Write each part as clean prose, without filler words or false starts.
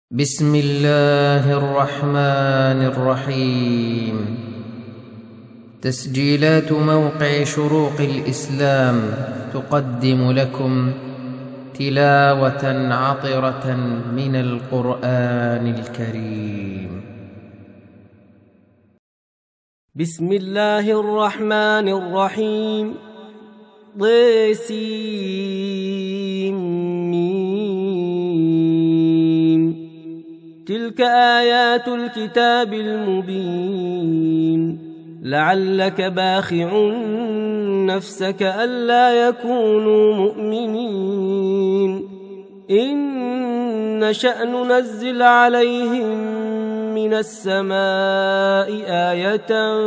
بسم الله الرحمن الرحيم. تسجيلات موقع شروق الإسلام تقدم لكم تلاوة عطرة من القرآن الكريم. بسم الله الرحمن الرحيم. ض تلك آيات الكتاب المبين. لعلك باخع نفسك ألا يكونوا مؤمنين. إن نشأ ننزل عليهم من السماء آية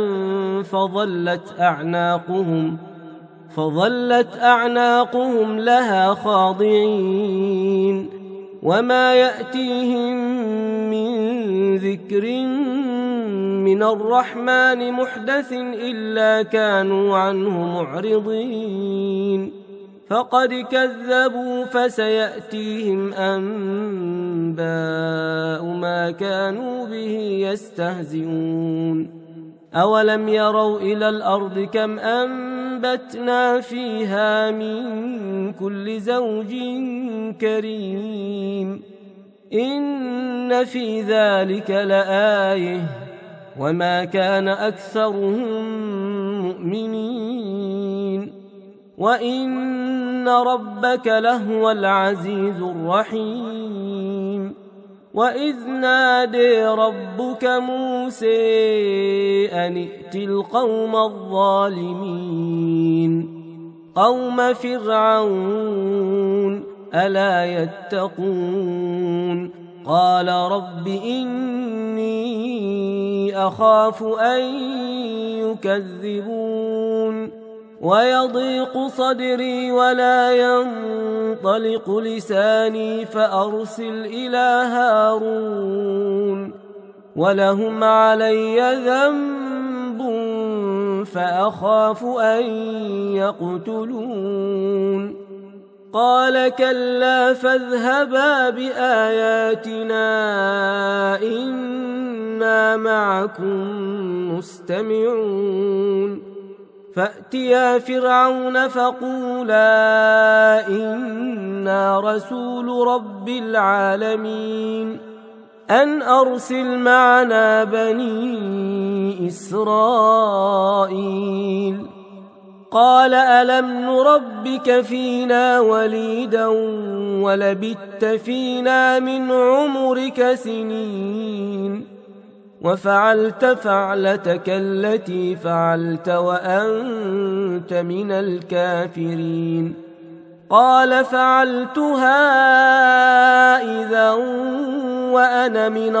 فظلت أعناقهم لها خاضعين. وما يأتيهم من ذكر من الرحمن محدث إلا كانوا عنه معرضين. فقد كذبوا فسيأتيهم أنباء ما كانوا به يستهزئون. أولم يروا إلى الأرض كم أنبتنا فيها من كل زوج كريم. إن في ذلك لآية وما كان أكثرهم مؤمنين. وإن ربك لهو العزيز الرحيم. وإذ نادى ربك موسى أن ائت القوم الظالمين قوم فرعون ألا يتقون. قال رب إني أخاف أن يكذبون. ويضيق صدري ولا ينطلق لساني فأرسل إلى هارون ولهم علي ذنب فأخاف أن يقتلون. قال كلا فاذهبا بآياتنا إنا معكم مستمعون. فأتيا فرعون فقولا إنا رسول رب العالمين أن أرسل معنا بني إسرائيل. قال ألم نربك فينا وليدا ولبثت فينا من عمرك سنين وفعلت فعلتك التي فعلت وأنت من الكافرين. قال فعلتها إذا وأنا من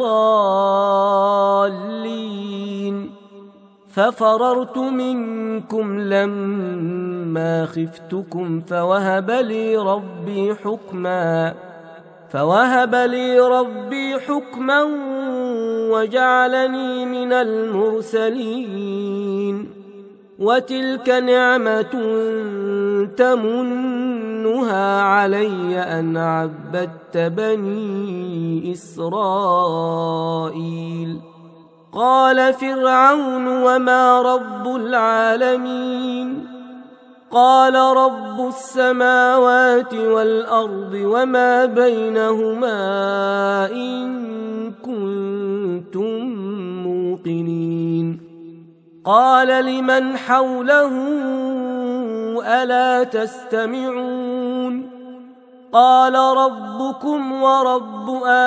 الضالين. ففررت منكم لما خفتكم فوهب لي ربي حكما وجعلني من المرسلين. وتلك نعمة تمنها علي أن عبدت بني إسرائيل. قال فرعون وما رب العالمين. قال رب السماوات والأرض وما بينهما إن كنتم موقنين. قال لمن حوله ألا تستمعون. قال ربكم ورب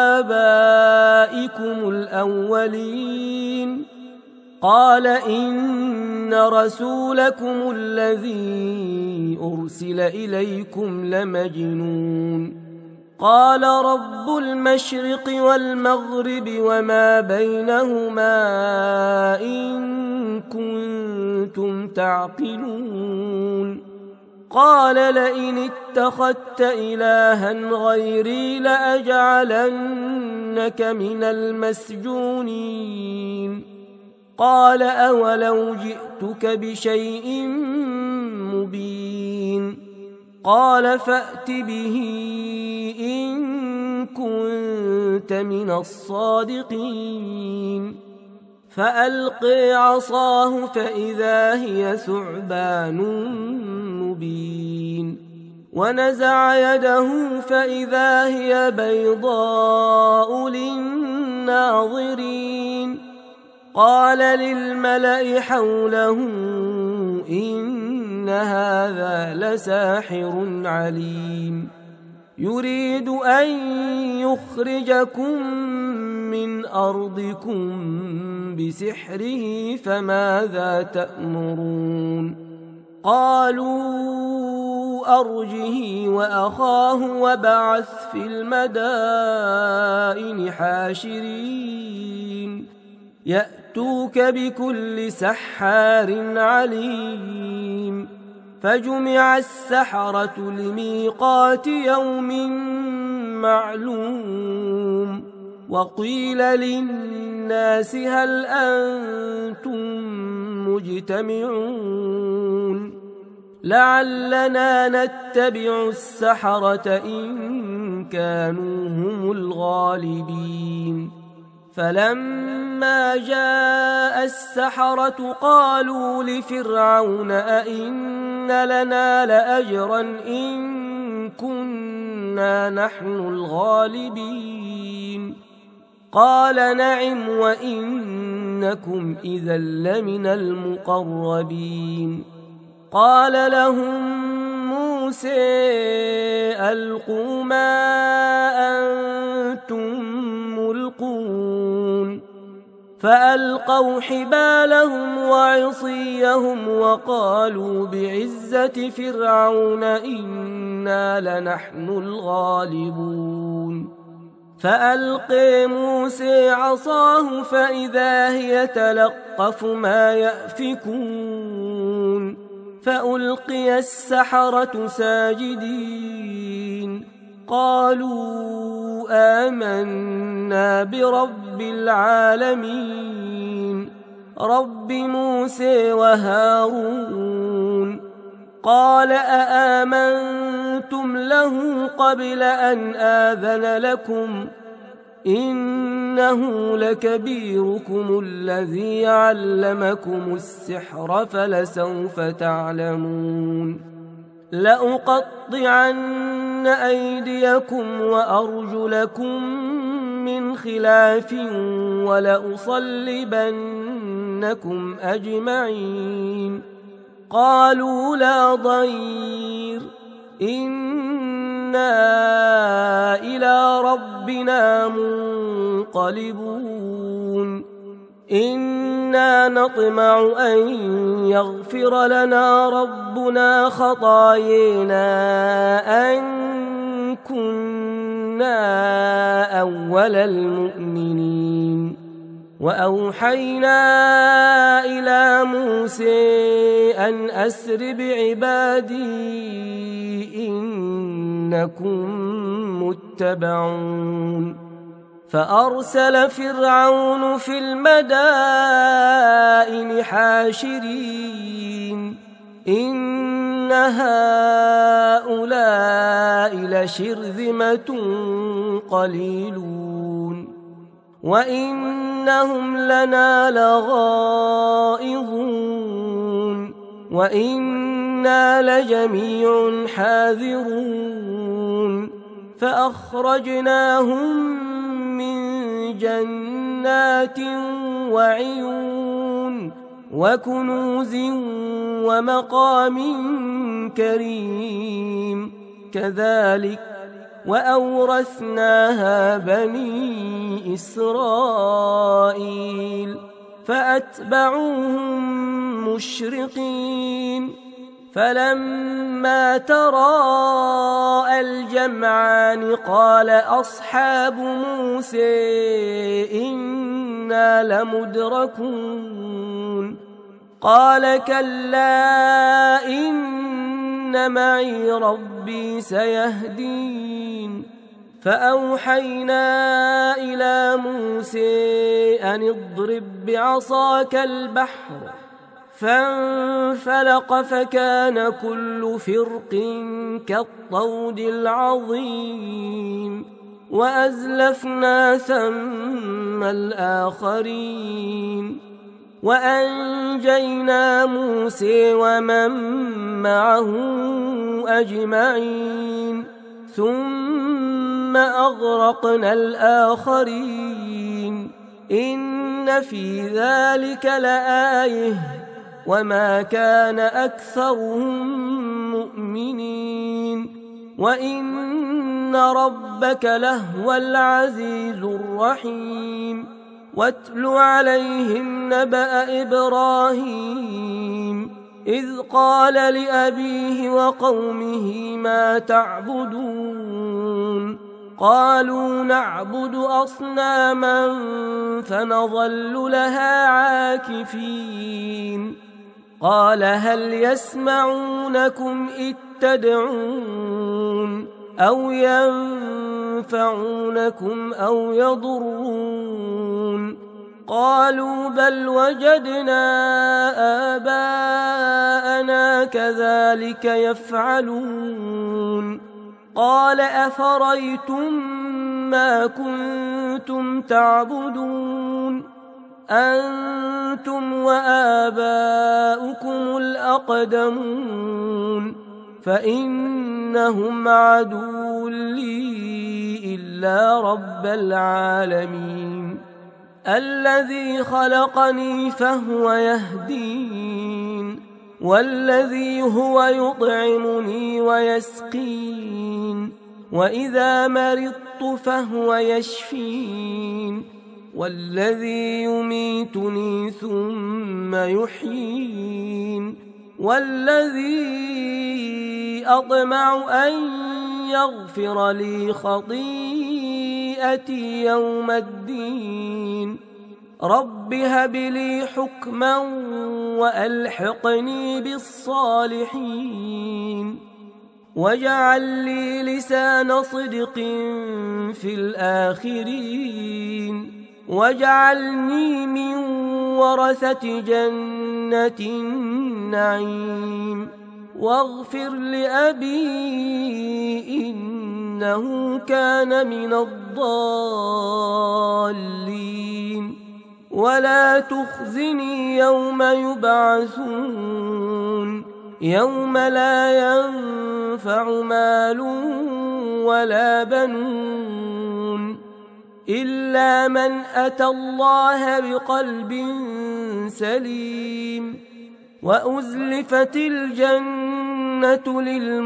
آبائكم الأولين. قال إن رسولكم الذي أرسل إليكم لمجنون. قال رب المشرق والمغرب وما بينهما إن كنتم تعقلون. قال لئن اتخذت إلها غيري لأجعلنك من المسجونين. قال أولو جئتك بشيء مبين. قال فأت به إن كنت من الصادقين فألقي عصاه فإذا هي ثعبان مبين ونزع يده فإذا هي بيضاء للناظرين قال للملأ حوله إن هذا لساحر عليم يريد أن يخرجكم من أرضكم بسحره فماذا تأمرون قالوا أرجه وأخاه وبعث في المدائن حاشرين يأتوك بكل سحار عليم فجمع السحرة لميقات يوم معلوم وقيل للناس هل أنتم مجتمعون لعلنا نتبع السحرة إن كانوا هم الغالبين فلما جاء السحرة قالوا لفرعون أئن لنا لأجرا إن كنا نحن الغالبين قال نعم وإنكم إذا لمن المقربين قال لهم موسى ألقوا ما أنتم ملقون فألقوا حبالهم وعصيهم وقالوا بعزة فرعون إنا لنحن الغالبون فألقي موسى عصاه فإذا هي تلقف ما يأفكون فألقي السحرة ساجدين قالوا آمنا برب العالمين رب موسى وهارون قال أآمنتم له قبل أن آذن لكم إنه لكبيركم الذي علمكم السحر فلسوف تعلمون لأقطعن أيديكم وأرجلكم من خلاف ولأصلبنكم أجمعين قالوا لا ضير إنا إلى ربنا منقلبون إنا نطمع أن يغفر لنا ربنا خطايانا أن كنا أول المؤمنين وأوحينا إلى موسى أن أسر بعبادي إنكم متبعون فأرسل فرعون في المدائن حاشرين إن هؤلاء لشرذمة قليلون وإنهم لنا لغائظون وإنا لجميع حاذرون فأخرجناهم من جنات وعيون وكنوز ومقام كريم كذلك وأورثناها بني إسرائيل فأتبعوهم مشرقين فلما تراءى الجمعان قال أصحاب موسى إنا لمدركون قال كلا إن معي ربي سيهدين فأوحينا إلى موسى أن اضرب بعصاك البحر فانفلق فكان كل فرق كالطود العظيم وأزلفنا ثم الآخرين وأنجينا موسى ومن معه أجمعين ثم أغرقنا الآخرين إن في ذلك لآية وما كان أكثرهم مؤمنين وإن ربك لهو العزيز الرحيم واتل عليهم نبأ إبراهيم إذ قال لأبيه وقومه ما تعبدون قالوا نعبد أصناما فنظل لها عاكفين قال هل يسمعونكم إذ تدعون أو ينفعونكم أو يضرون قالوا بل وجدنا آباءنا كذلك يفعلون قال أفريتم ما كنتم تعبدون أنتم وآباؤكم الأقدمون فإنهم عدو لي إلا رب العالمين الذي خلقني فهو يهدين والذي هو يطعمني ويسقين وإذا مرضت فهو يشفين والذي يميتني ثم يحيين والذي أطمع أن يغفر لي خطيئتي يوم الدين رب هب لي حكما وألحقني بالصالحين واجعل لي لسان صدق في الآخرين واجعلني من ورثة جنة النعيم واغفر لأبي إنه كان من الضالين ولا تخزني يوم يبعثون يوم لا ينفع مال ولا بنون إلا من أتى الله بقلب سليم وأزلفت الجنة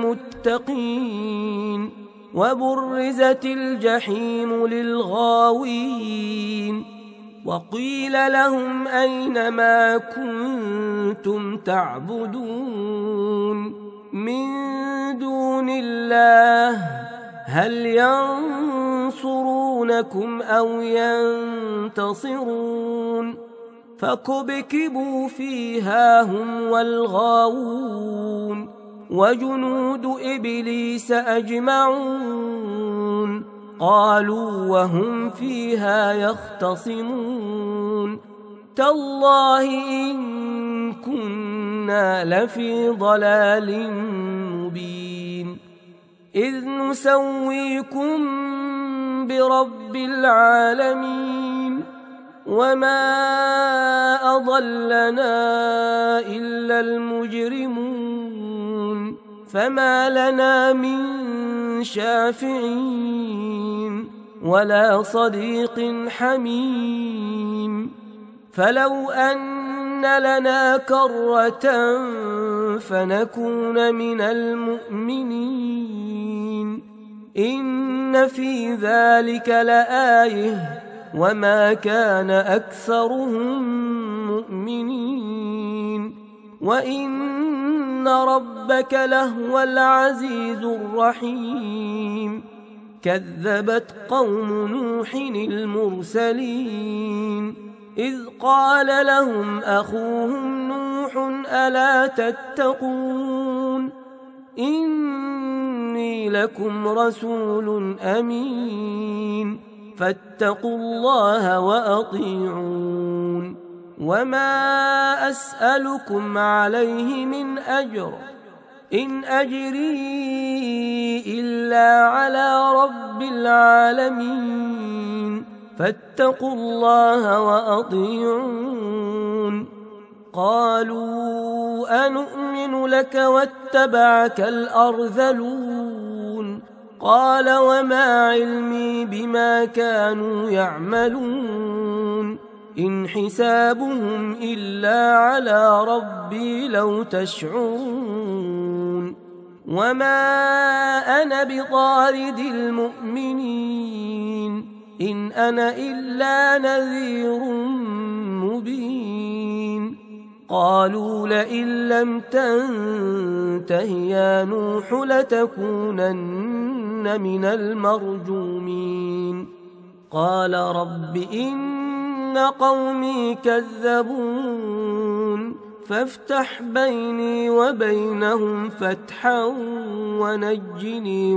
للمتقين وبرزت الجحيم للغاوين وقيل لهم أين ما كنتم تعبدون من دون الله هل ينصرونكم أو ينتصرون فكبكبوا فيها هم والغاوون وجنود إبليس أجمعون قالوا وهم فيها يختصمون تالله إن كنا لفي ضلال مبين إذ نسويكم برب العالمين وما أضلنا إلا المجرمون فما لنا من شافعين ولا صديق حميم فلو أن لنا كرة فنكون من المؤمنين إن في ذلك لآية وما كان أكثرهم مؤمنين وإن ربك لهو العزيز الرحيم كذبت قوم نوح المرسلين إذ قال لهم أخوهم نوح ألا تتقون إني لكم رسول أمين فاتقوا الله وأطيعون وما أسألكم عليه من أجر إن أجري إلا على رب العالمين فاتقوا الله وأطيعون قالوا أنؤمن لك واتبعك الأرذلون قال وما علمي بما كانوا يعملون إن حسابهم إلا على ربي لو تشعرون وما أنا بطارد المؤمنين إن أنا إلا نذير مبين قالوا لئن لم تنته يا نوح لتكونن من المرجومين قال رب إن قومي كذبون فافتح بيني وبينهم فتحا ونجني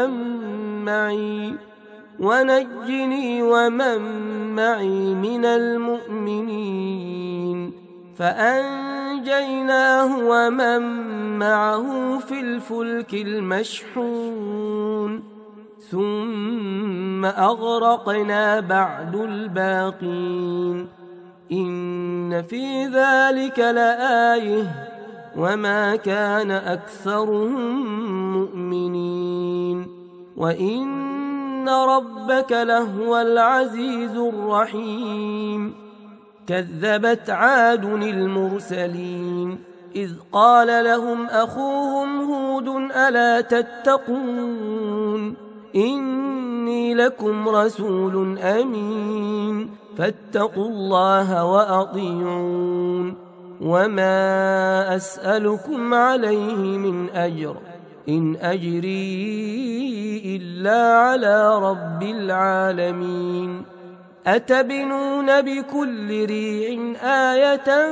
ومن معي من المؤمنين فأنجيناه ومن معه في الفلك المشحون ثم أغرقنا بعد الباقين إن في ذلك لآية وما كان أكثرهم مؤمنين وإن ربك لهو العزيز الرحيم كذبت عاد المرسلين إذ قال لهم أخوهم هود ألا تتقون إني لكم رسول أمين فاتقوا الله وأطيعون وما أسألكم عليه من أجر إن أجري إلا على رب العالمين أتبنون بكل ريع آية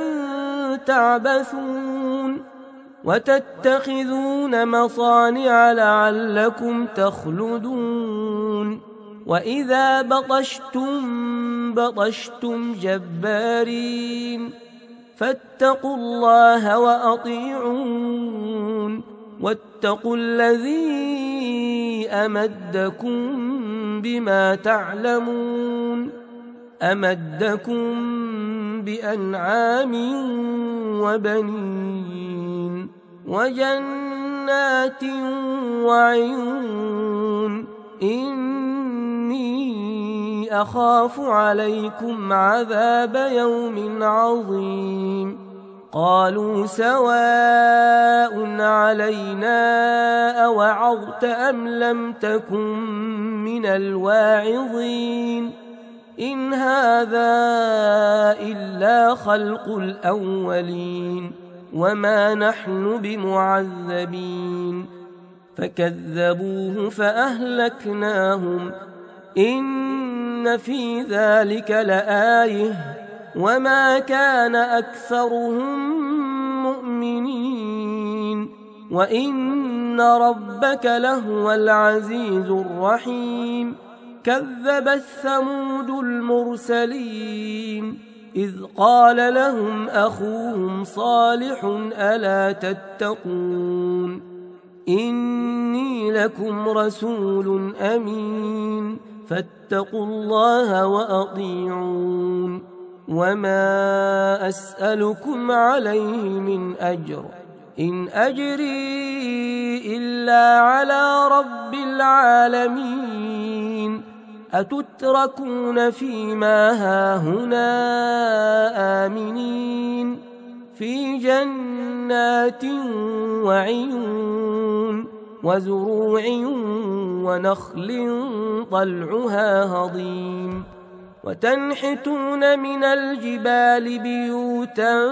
تعبثون وتتخذون مصانع لعلكم تخلدون وإذا بطشتم جبارين فاتقوا الله وأطيعون واتقوا الذي أمدكم بما تعلمون أمدكم بأنعام وبنين وجنات وعيون إني أخاف عليكم عذاب يوم عظيم قالوا سواء علينا أوعظت أم لم تكن من الواعظين إن هذا إلا خلق الأولين وما نحن بمعذبين فكذبوه فأهلكناهم إن في ذلك لآية وما كان أكثرهم مؤمنين وإن ربك لهو العزيز الرحيم كذبت ثمود المرسلين إذ قال لهم أخوهم صالح ألا تتقون إني لكم رسول أمين فاتقوا الله وأطيعون وما أسألكم عليه من أجر إن أجري إلا على رب العالمين أتتركون فيما هاهنا آمنين في جنات وعيون وزروع ونخل طلعها هضيم وتنحتون من الجبال بيوتا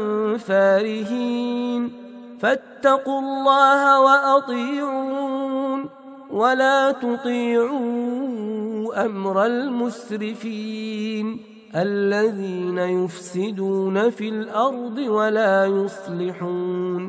فارهين فاتقوا الله وأطيعون ولا تطيعوا أمر المسرفين الذين يفسدون في الأرض ولا يصلحون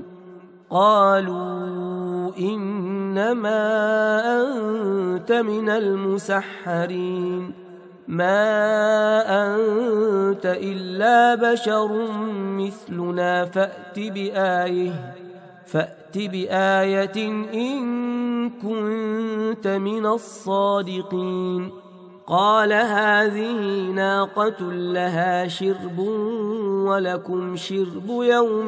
قالوا إنما أنت من المسحرين ما أنت إلا بشر مثلنا فأت فأت بآية إن كنت من الصادقين. قال هذه ناقة لها شرب ولكم شرب يوم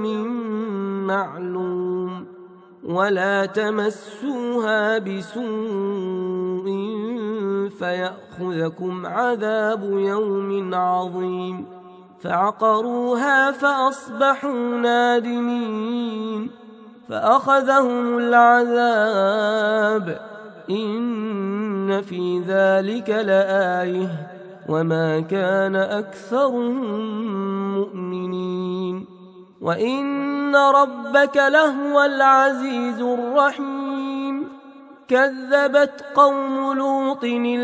معلوم ولا تمسوها بسوء فيأخذكم عذاب يوم عظيم. فعقروها فأصبحوا نادمين فأخذهم العذاب إن في ذلك لآية وما كان أكثرهم مؤمنين وإن ربك لهو العزيز الرحيم. كذبت قوم لوط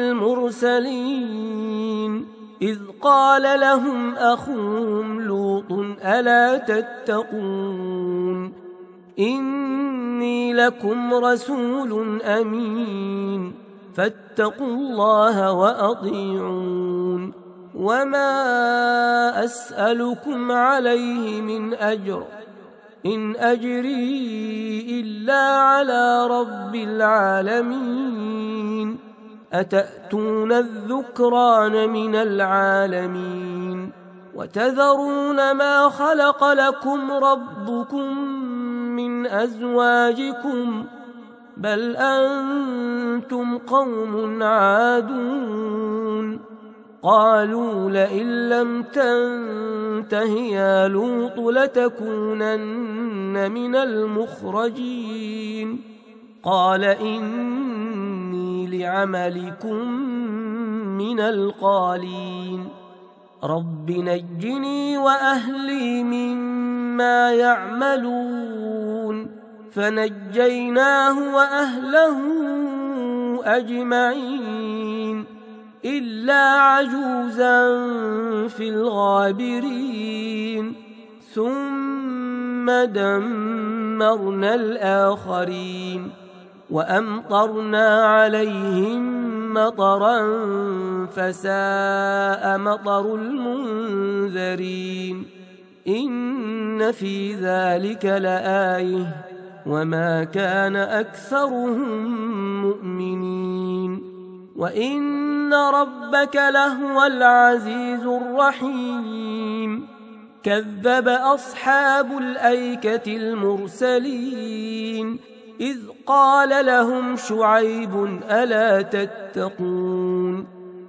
المرسلين إذ قال لهم أخوهم لوط ألا تتقون إني لكم رسول أمين فاتقوا الله وأطيعون وما أسألكم عليه من أجر إن أجري إلا على رب العالمين. أتأتون الذكران من العالمين وتذرون ما خلق لكم ربكم من أزواجكم بل أنتم قوم عادون. قالوا لئن لم تنته يا لوط لتكونن من المخرجين. قال إني لعملكم من القالين رب نجني وأهلي مما يعملون. فنجيناه وأهله أجمعين إلا عجوزا في الغابرين ثم دمرنا الآخرين وأمطرنا عليهم مطرا فساء مطر المنذرين. إن في ذلك لآية وما كان أكثرهم مؤمنين وإن ربك لهو العزيز الرحيم. كذب أصحاب الأيكة المرسلين إذ قال لهم شعيب ألا تتقون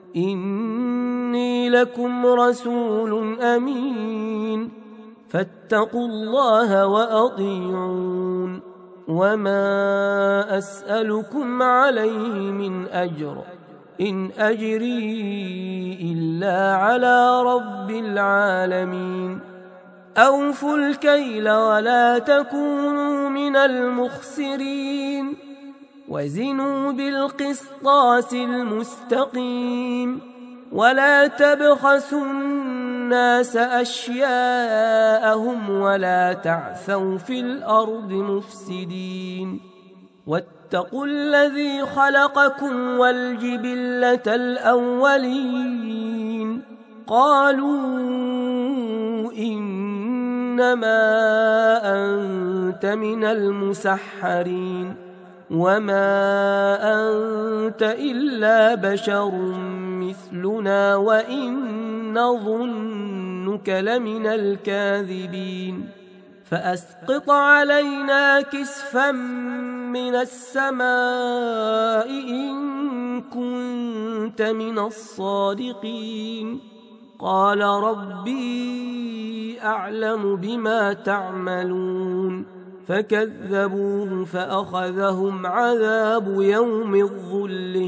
إني لكم رسول أمين فاتقوا الله وأطيعون وما أسألكم عليه من أجر إن أجري إلا على رب العالمين. أوفوا الكيل ولا تكونوا من المخسرين وزنوا بالقسطاس المستقيم ولا تبخسوا الناس أشياءهم ولا تعثوا في الأرض مفسدين. واتقوا الذي خلقكم والجبلة الأولين. قالوا إنما أنت من المسحرين وما أنت إلا بشر مثلنا وإن نظنك لمن الكاذبين. فأسقط علينا كسفا من السماء إن كنت من الصادقين. قال ربي أعلم بما تعملون. فكذبوه فأخذهم عذاب يوم الظله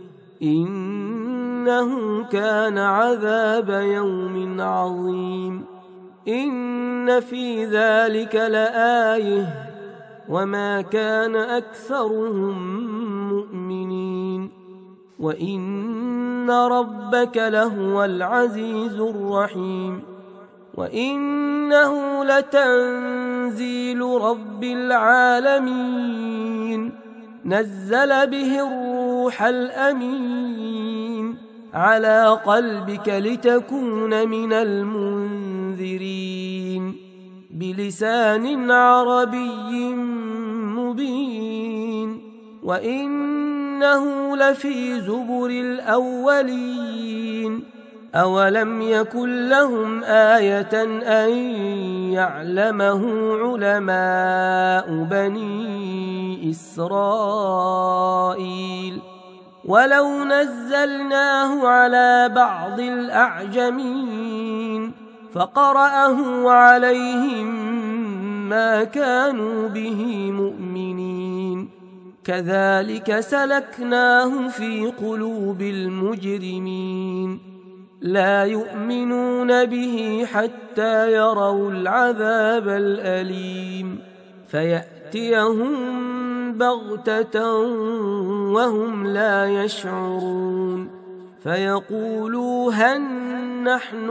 إنه كان عذاب يوم عظيم. إن في ذلك لآية وما كان أكثرهم مؤمنين وإن ربك لهو العزيز الرحيم. وإنه لتنزيل رب العالمين نزل به الروح الأمين على قلبك لتكون من المنذرين بلسان عربي مبين وإنه لفي زبر الأولين أولم يكن لهم آية أن يعلمه علماء بني إسرائيل ولو نزلناه على بعض الأعجمين فقرأه عليهم ما كانوا به مؤمنين كذلك سلكناه في قلوب المجرمين لا يؤمنون به حتى يروا العذاب الأليم فيأتيهم بغتة وهم لا يشعرون فيقولوا هل نحن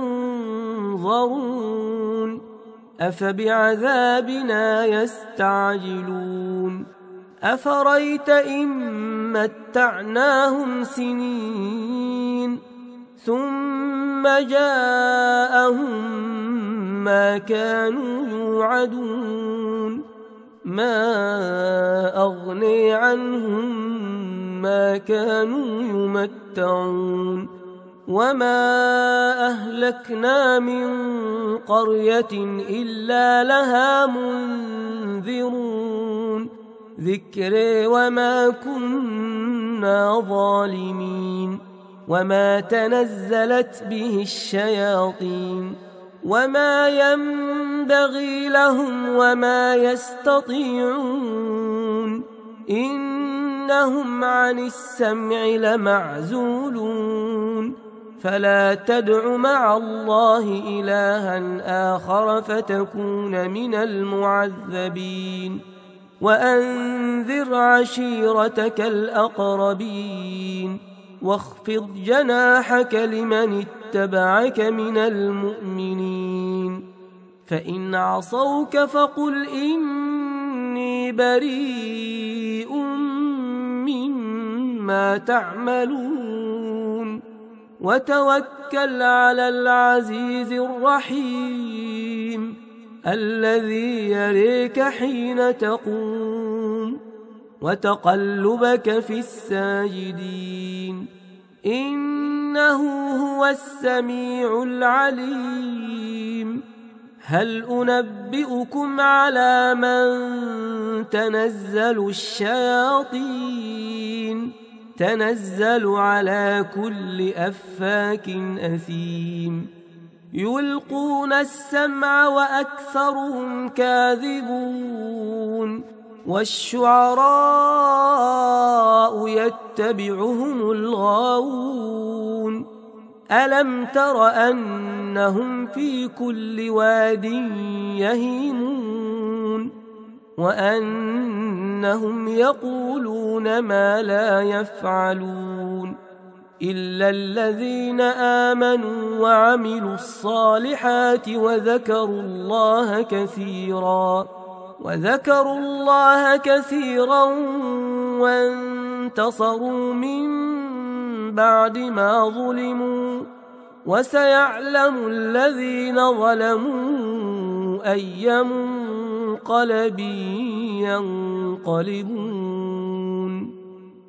منظرون أفبعذابنا يستعجلون أفريت إن متعناهم سنين ثم جاءهم ما كانوا يوعدون ما أغني عنهم ما كانوا يمتعون وما أهلكنا من قرية إلا لها منذرون ذكر وما كنا ظالمين وما تنزلت به الشياطين وما ينبغي لهم وما يستطيعون إنهم عن السمع لمعزولون فلا تدع مع الله إلها آخر فتكون من المعذبين وأنذر عشيرتك الأقربين واخفض جناحك لمن اتبعك من المؤمنين فإن عصوك فقل إني بريء مما تعملون وتوكل على العزيز الرحيم الذي يريك حين تقوم وتقلبك في الساجدين إنه هو السميع العليم هل أنبئكم على من تنزل الشياطين تنزل على كل أفاك أثيم يلقون السمع وأكثرهم كاذبون والشعراء يتبعهم الغاوون ألم تر أنهم في كل واد يهيمون وأنهم يقولون ما لا يفعلون إلا الذين آمنوا وعملوا الصالحات وذكروا الله كثيرا وانتصروا من بعد ما ظلموا وسيعلم الذين ظلموا أي منقلب ينقلبون